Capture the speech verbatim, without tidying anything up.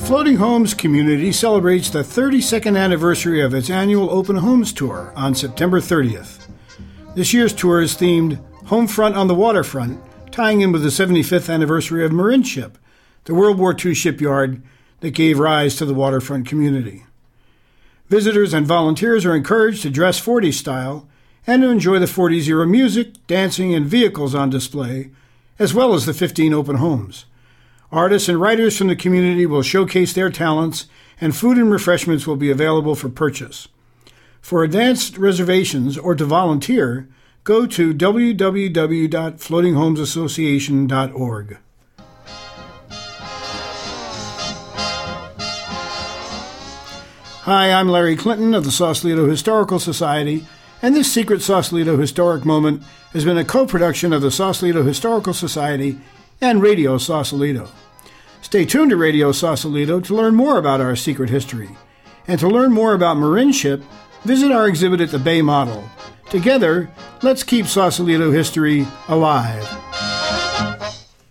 Floating Homes community celebrates the thirty-second anniversary of its annual Open Homes Tour on September thirtieth. This year's tour is themed Homefront on the Waterfront, tying in with the seventy-fifth anniversary of Marin Ship, the World War Two shipyard that gave rise to the waterfront community. Visitors and volunteers are encouraged to dress forties style and to enjoy the forties era music, dancing, and vehicles on display, as well as the fifteen open homes. Artists and writers from the community will showcase their talents, and food and refreshments will be available for purchase. For advanced reservations or to volunteer, go to w w w dot floating homes association dot org. Hi, I'm Larry Clinton of the Sausalito Historical Society, and this Secret Sausalito Historic Moment has been a co-production of the Sausalito Historical Society and Radio Sausalito. Stay tuned to Radio Sausalito to learn more about our secret history. And to learn more about Marin Ship, visit our exhibit at the Bay Model. Together, let's keep Sausalito history alive.